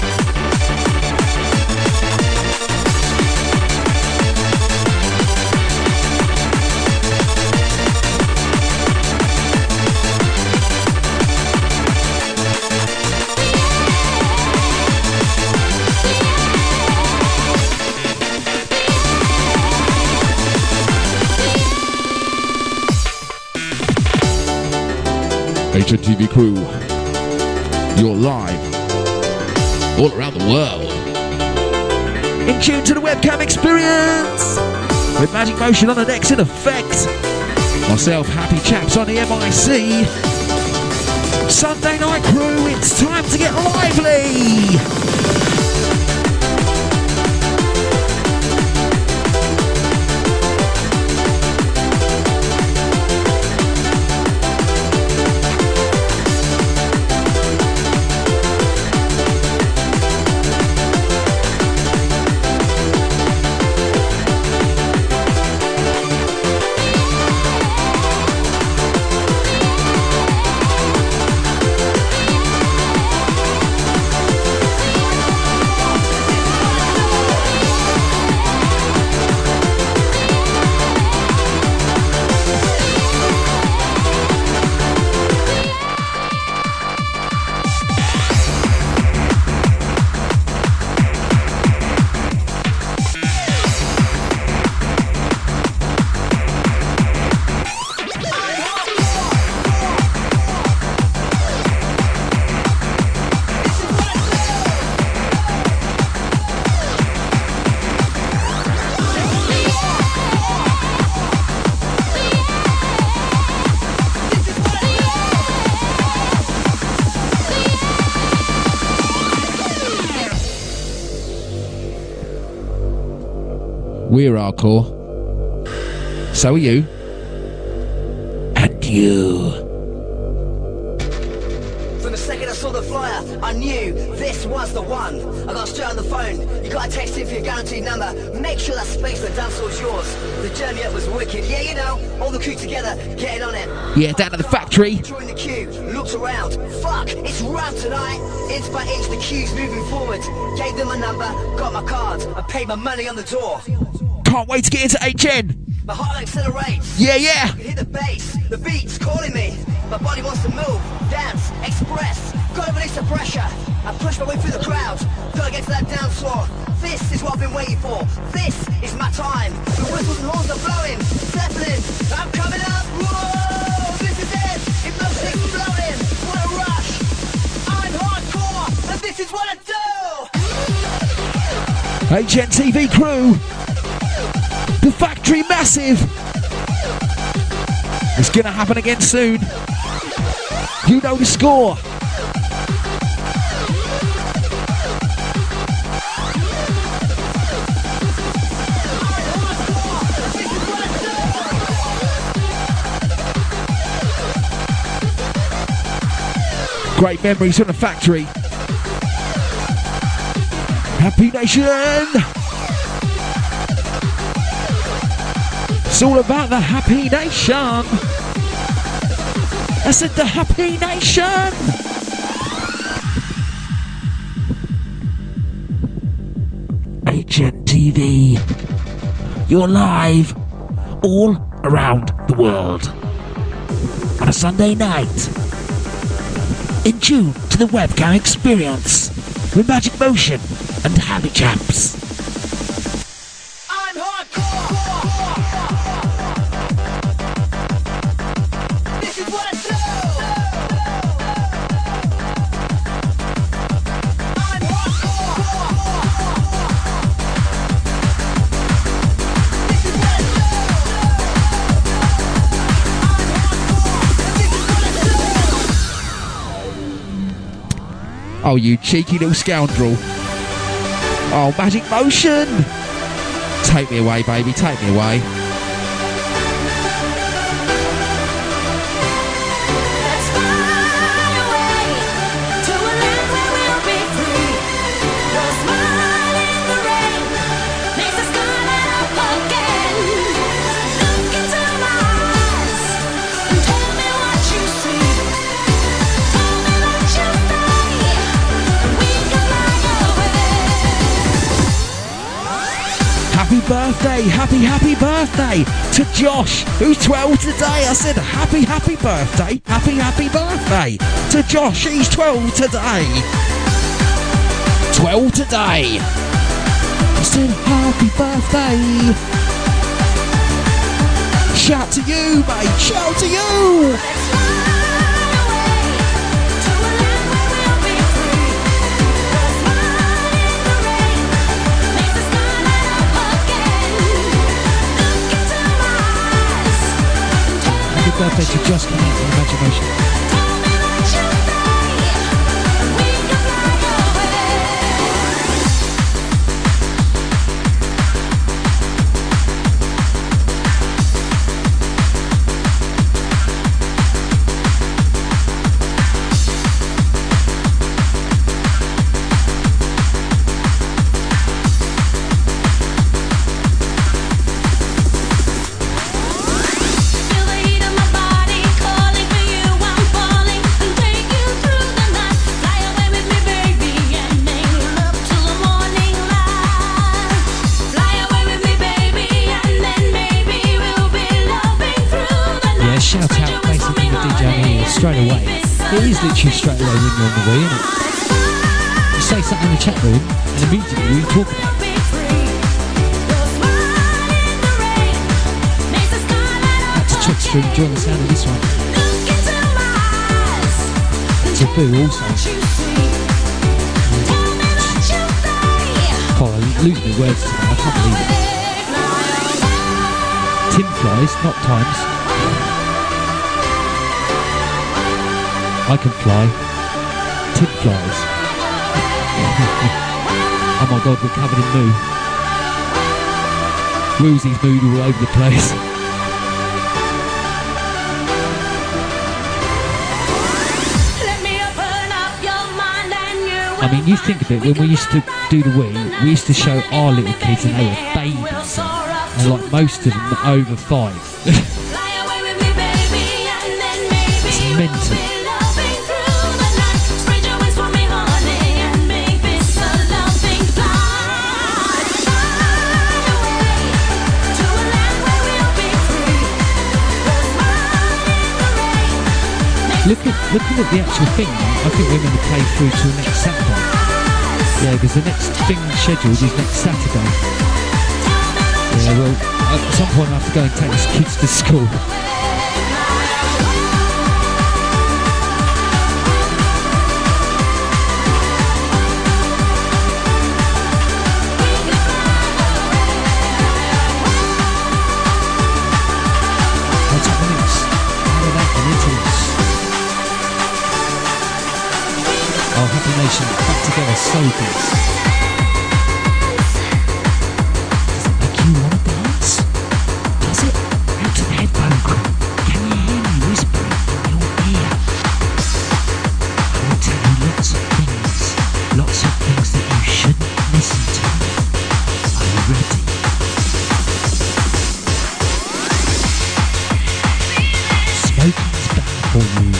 H N T V crew, you're live all around the world. In tune to the webcam experience with Magic Motion on the decks in effect. Myself, Happy Chaps on the M I C. Sunday night crew, it's time to get lively. We're hardcore. So are you. And you. From the second I saw the flyer, I knew this was the one. I got straight on the phone. You gotta text in for your guaranteed number. Make sure that space for the dance floor's yours. The journey up was wicked. Yeah, you know, all the crew together, getting on it. Yeah, down at the factory. Joined the queue, looked around. Fuck, it's rammed tonight. Inch by inch, the queue's moving forward. Gave them my number, got my card, and paid my money on the door. Can't wait to get into H N. My heart accelerates. Yeah, yeah. I can hear the bass, the beat's calling me. My body wants to move, dance, express. Gotta release the pressure. I push my way through the crowd. Gotta get to that dance floor. This is what I've been waiting for. This is my time. The whistles and horns are blowing. Zeppelin, I'm coming up. Whoa, this is it. Emotion exploding. What a rush. I'm hardcore, and this is what I do. H N T V crew. The factory massive. It's gonna happen again soon. You know the score. Great memories from the factory. Happy Nation. It's all about the Happy Nation. I said the Happy Nation. H N T V. You're live all around the world on a Sunday night. In tune to the webcam experience with Magic Motion and Happy Chaps. I'm hardcore. This is what I do. I'm Oh, you cheeky little scoundrel. Oh, Magic Motion! Take me away, baby, take me away. Let's fly away to a land where we'll be free. Your smile in the rain makes the sky light up again. Look into my eyes and tell me what you see. Tell me that you stay and we can fly away. Happy birthday, happy, happy birthday to Josh, who's twelve today. I said happy, happy birthday, happy, happy birthday to Josh, he's twelve today. twelve today. I said happy birthday. Shout to you, mate, shout to you. Let's fly away to a land where we'll be free. Your smile in the rain makes the sky light up again. Look into my eyes and tell me Happy birthday to Josh from Magic Motion. tell me that you stay and we can fly away. Feel the heat of my body calling for you. I'm falling and take you through the night. Fly away with me, baby, and make love till the morning light. Fly away with me, baby, and then maybe we'll be loving through the night. Yeah, shout out basically the D J here straight away. It is literally straight away when you're on the way, isn't it? You say something in the chat room and immediately we talk about it. Be free. Your smile in the rain makes the sky light up Back to Trickster, enjoy the sound of this one. Look into my eyes and To Boo also. what you see. Tell me that you stay. God, I'm losing my words today, I can't believe it. Tin flies, not times. I can fly. Tin flies. Oh my god, we're covered in moo. Woolsy's mooed all over the place. Let me open up your mind and you I mean, you think of it, when we used to do the Wii, we used to show our little kids and they were babies. And like most of them over five. fly away with me, baby, and then maybe It's we'll mental. be loving through the night. Spread your wings for me, honey, and make this a loving flight. Fly away to a land where we'll be free. Your smile in the rain makes Look at, looking at the actual thing, I think we're going to play through till next Saturday. Yeah, because the next thing scheduled is next Saturday. Yeah, well, at some point I have to go and take these kids to school. What's up minutes? How did that get into this? Oh, Happy Nation, back together, so good. Does it make you want to dance? Does it? Out to the headphone crew. Can you hear me whispering in your ear? I will tell you lots of things. Lots of things that you shouldn't listen to. Are you ready? Smoking's bad for you.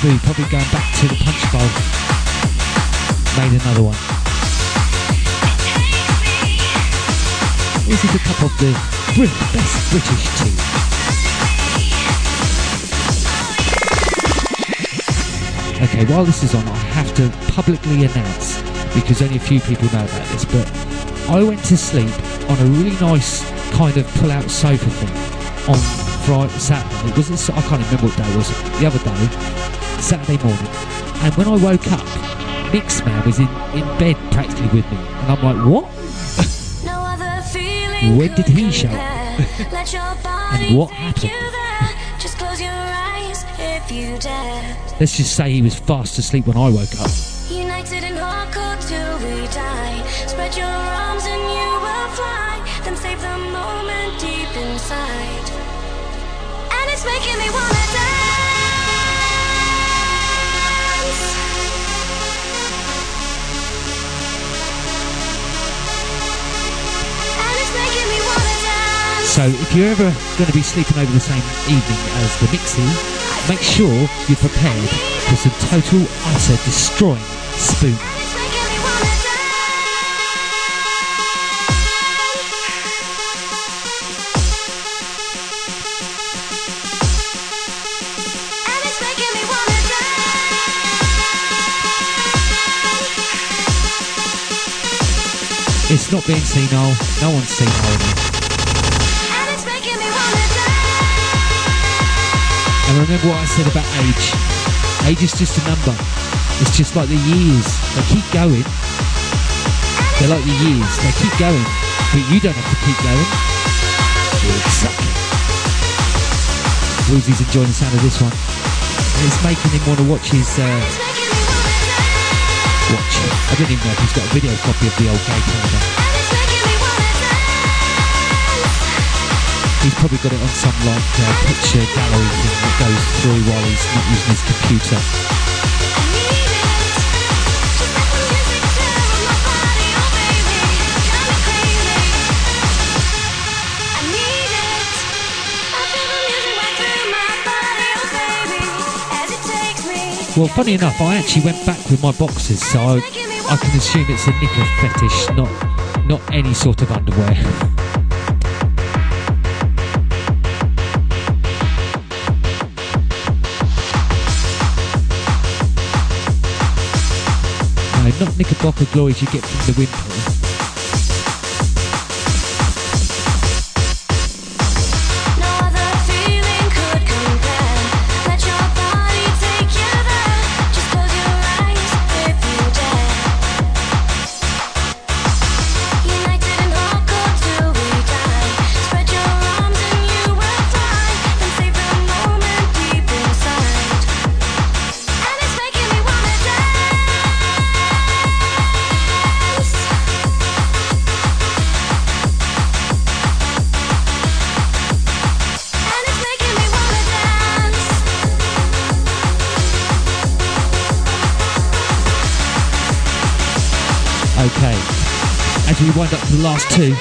Spoo, probably going back to the Punch Bowl. Made another one. This is a couple of the Brit- best British tea. Okay, while this is on, I have to publicly announce, because only a few people know about this, but I went to sleep on a really nice kind of pull-out sofa thing on Friday, Saturday. It was I can't remember what day it was. The other day, Saturday morning, and when I woke up, Mixman was in, in bed practically with me, and I'm like, what? When did he show up? And what happened? Let's just say he was fast asleep when I woke up. United and hardcore till we die. Spread your arms and you will fly. Then save the moment deep inside. And it's making me wanna dance. And it's making me wanna dance. So if you're ever going to be sleeping over the same evening as the Mixie, make sure you're prepared for some total, utter, destroying spoon. It's not being senile. No one's senile anymore. And remember what I said about age. Age is just a number. It's just like the years. They keep going. They're like the years. They keep going. But you don't have to keep going. Exactly. Woozy's enjoying the sound of this one. And it's making him want to watch his... Uh, watch. I don't even know if he's got a video copy of the old Gay Canada. He's probably got it on some like uh, picture gallery thing that goes through while he's not using his computer. Well, funny enough, I actually went back with my boxers, so I, I can assume it's a knicker fetish, not not any sort of underwear. No, not knickerbocker glories you get from the windmill. Okay, as we wind up to the last two,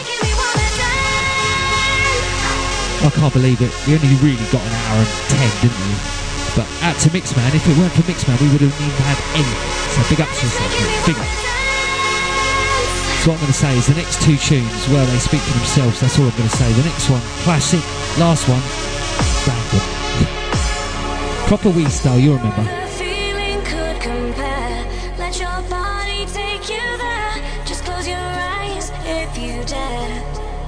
I can't believe it, we only really got an hour and ten, didn't we? But out to Mixman, if it weren't for Mixman, we would have even had anything. So big up to yourself, big up. So what I'm going to say is the next two tunes, well, they speak for themselves, that's all I'm going to say. The next one, classic, last one, random. Proper Wii style, you'll remember. If you dare,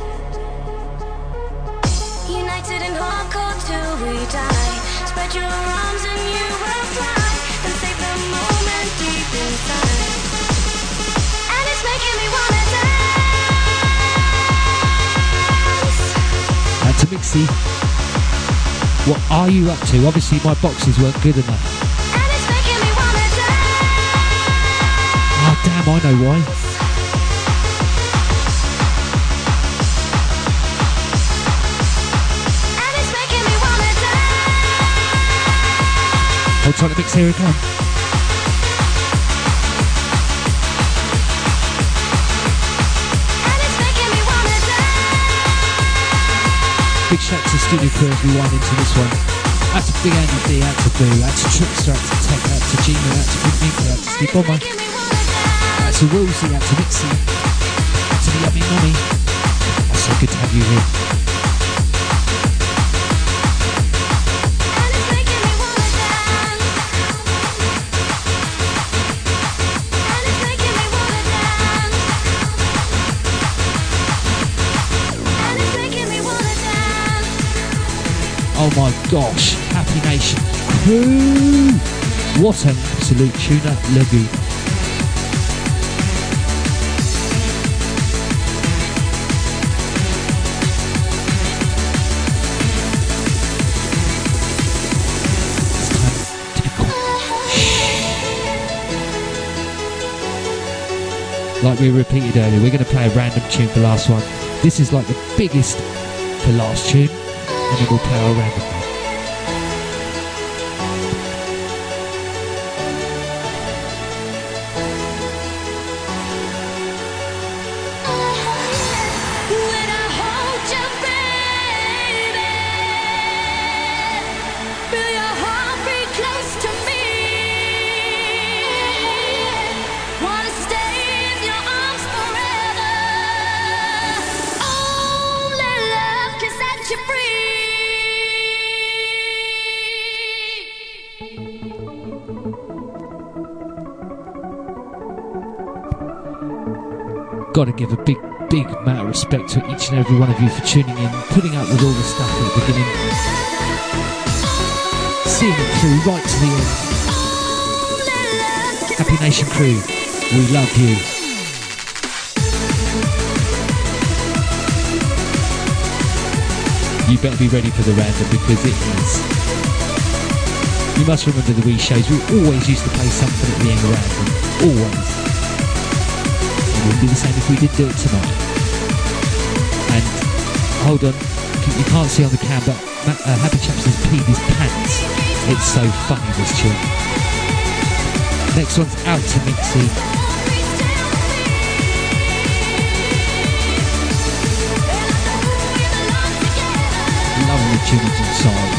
united and hardcore till we die. Spread your arms and you will fly. And save the moment deep inside. And it's making me wanna dance. And to Mixie, what are you up to? Obviously my boxes weren't good enough. And it's making me wanna dance. Oh damn, I know why. Hold tight to Mix, here we come. Big shout to Studio Crew as we wind into this one. Out to Big Andy D, out to Boo, out to Trickster, out to Tech, out to Gina, out to Big Nick, out to Steve Bomber, out to Woolsey, out to Mixie, out to the Yummy Mummy. Oh, so good to have you here. Oh my gosh, Happy Nation crew! What an absolute tuna lagoon. It's time to be quiet. Shh. Like we repeated earlier, we're going to play a random tune for last one. This is like the biggest for last tune. And then we'll play our random one. When I hold you, baby, feel your heart beat close to me. Wanna stay in your arms forever. Only love can set you free. Got to give a big, big amount of respect to each and every one of you for tuning in, putting up with all the stuff at the beginning, seeing it through right to the end. Happy Nation crew, we love you. You better be ready for the random because it is. You must remember the wee shows, we always used to play something at the end of random, always. It would be the same if we did do it tonight. And hold on, you can't see on the cam, but uh, Happy Chaps has peed his pants. It's so funny, this tune. Next one's out to Mixie. Loving the tunes inside.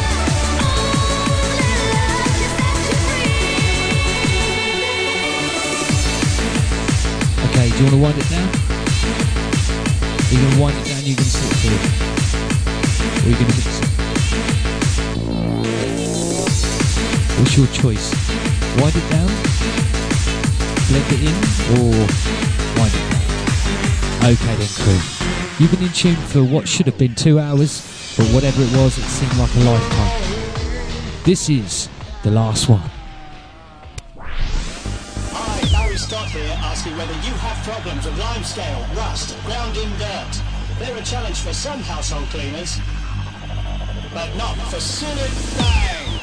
Okay, do you want to wind it down? Are you going to wind it down, you're going to sit through? Or are you going to mix it? What's your choice? Wind it down? Blend it in? Or wind it down? Okay then, crew. You've been in tune for what should have been two hours, but whatever it was, it seemed like a lifetime. This is the last one. Scott here asking whether you have problems with limescale, rust, ground in dirt. They're a challenge for some household cleaners, but not for Silent Bang.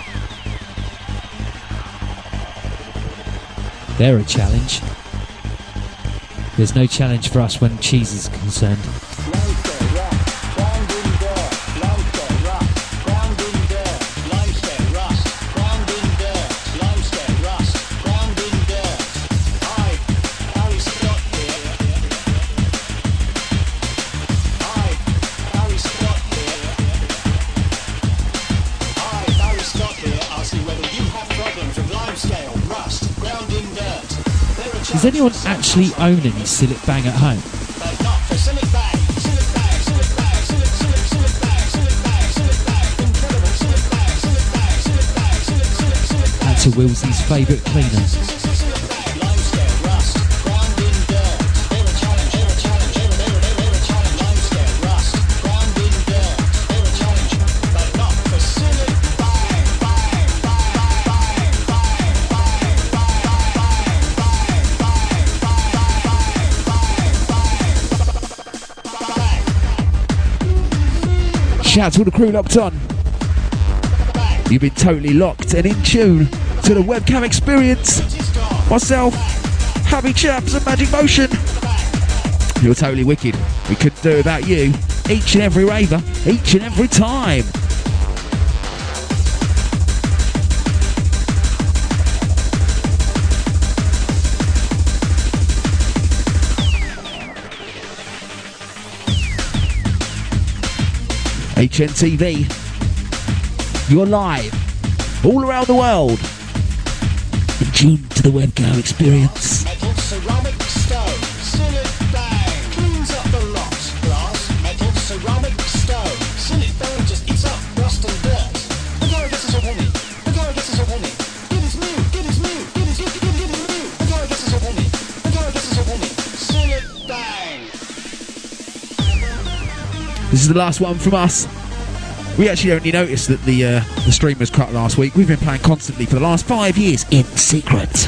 They're a challenge. There's no challenge for us when cheese is concerned. Does anyone actually own any Sillet Bang at home? That's a Willsy's favourite cleaner. Shout out to all the crew locked on. You've been totally locked and in tune to the webcam experience. Myself, Happy Chaps and Magic Motion. You're totally wicked. We couldn't do it without you. Each and every raver, each and every time. H N T V. You're live all around the world. In tune to the webcam experience. Metal, ceramic, stone, seal it, bang. Cleans up the lot. Glass, metal, ceramic, stone, seal it, bang. Just eats up rust and dirt. The guy guesses a woman. The guy guesses a woman. Get his new, get his new, get his, get, get, get his new. The guy guesses a woman. The guy guesses a woman. Seal it, bang. This is the last one from us. We actually only noticed that the uh, the stream was cut last week. We've been playing constantly for the last five years in secret.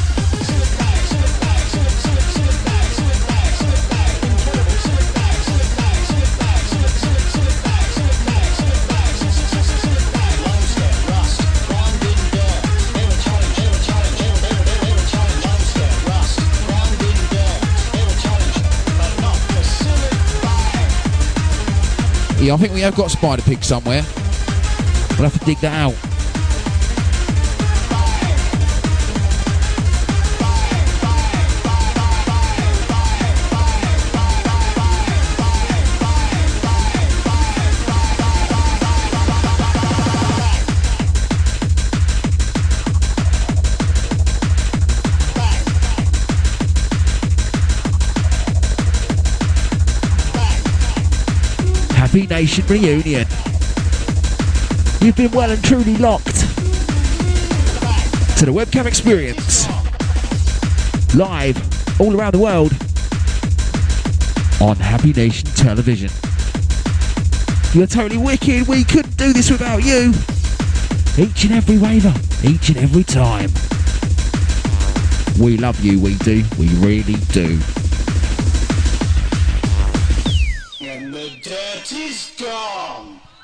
Yeah, I think we have got Spider Pig somewhere. We'll have to dig that out. Happy Nation reunion. You've been well and truly locked to the webcam experience. Live all around the world on Happy Nation television. You're totally wicked. We couldn't do this without you. Each and every waver, each and every time. We love you, we do. We really do. And the dirt is gone.